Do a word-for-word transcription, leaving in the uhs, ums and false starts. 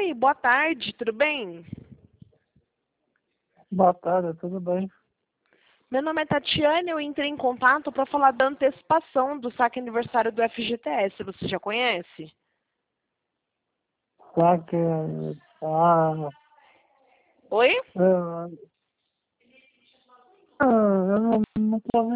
Oi, boa tarde, tudo bem? Boa tarde, tudo bem? Meu nome é Tatiane, eu entrei em contato para falar da antecipação do saque aniversário do F G T S. Você já conhece? Claro que ah, Oi? eu, ah, eu não, não tô